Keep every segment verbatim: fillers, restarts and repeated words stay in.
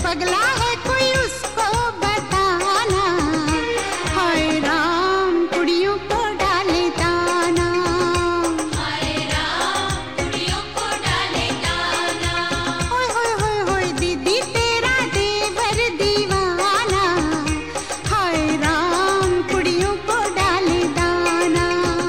पगला है कोई उसको बताना, हाय राम कुड़ियों को डाले दाना, हाय राम कुड़ियों को डाले दाना। होय होय होय होय दीदी तेरा देवर दीवाना, हाय राम कुड़ियों को डाले दाना।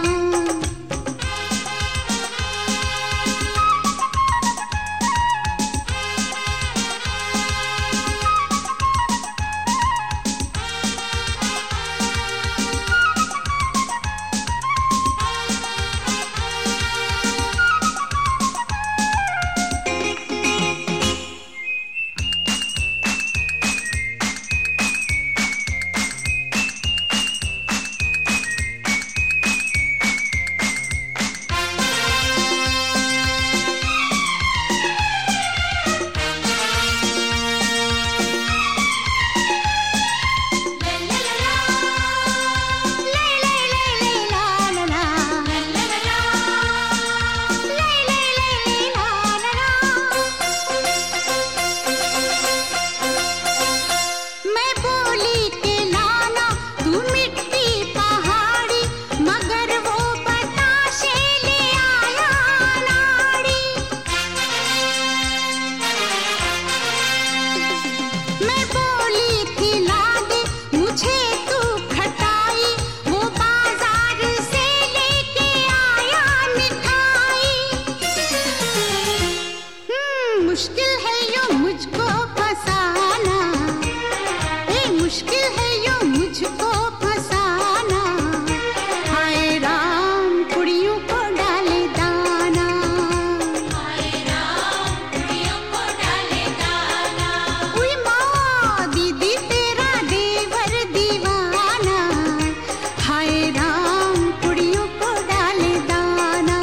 मुश्किल है यो मुझको फसाना, ए मुश्किल है यो मुझको फसाना, हाय राम कुड़ियों को डाले दाना, हाय राम कुड़ियों को डाले दाना। उई माँ दीदी तेरा देवर दीवाना, हाय राम कुड़ियों को डाले दाना।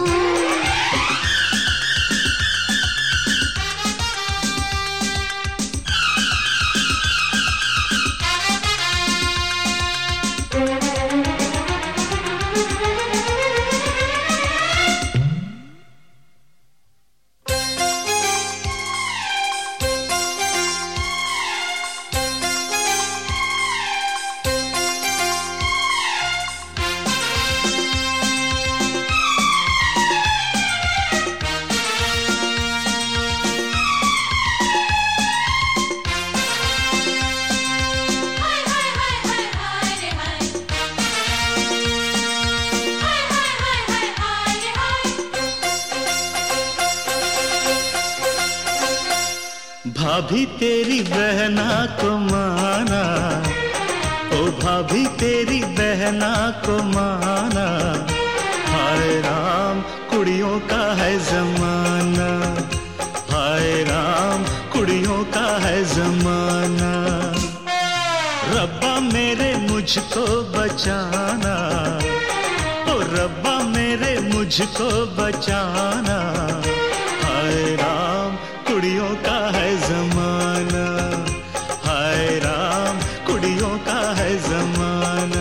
भाभी तेरी बहना को माना, ओ भाभी तेरी बहना को माना, हाय राम कुड़ियों का है जमाना, हाय राम कुड़ियों का है जमाना। रब्बा मेरे मुझको बचाना, ओ रब्बा मेरे मुझको बचाना, हाय राम कुड़ियों का है जमाना, हाय राम कुड़ियों का है जमाना।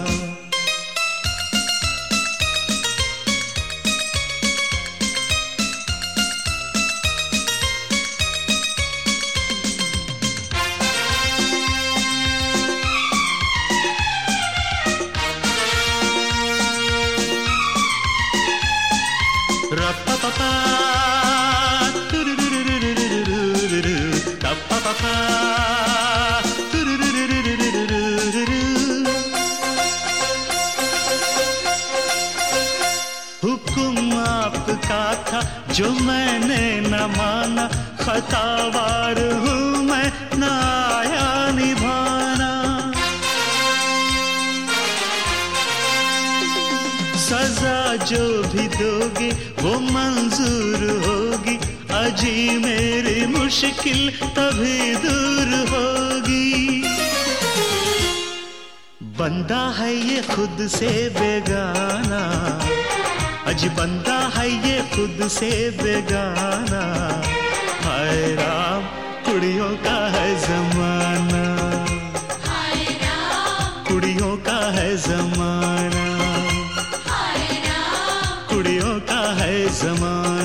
Ra-pa-pa-pa, tu-ru-ru-ru-ru-ru-ru-ru-ru, ra-pa-pa-pa, tu-ru-ru-ru-ru-ru-ru-ru-ru। हुक्म आपका था जो मैंने न माना, खतावार हूँ मैं न आया निभाना। सजा जो भी दोगे वो मंजूर होगी, अजी मेरी मुश्किल तभी दूर होगी। बंदा है ये खुद से बेगाना, अजी बंदा है ये खुद से बेगाना, हाय राम कुड़ियों का है जमाना, हाय राम कुड़ियों का है जमाना, हाय राम कुड़ियों का है जमाना।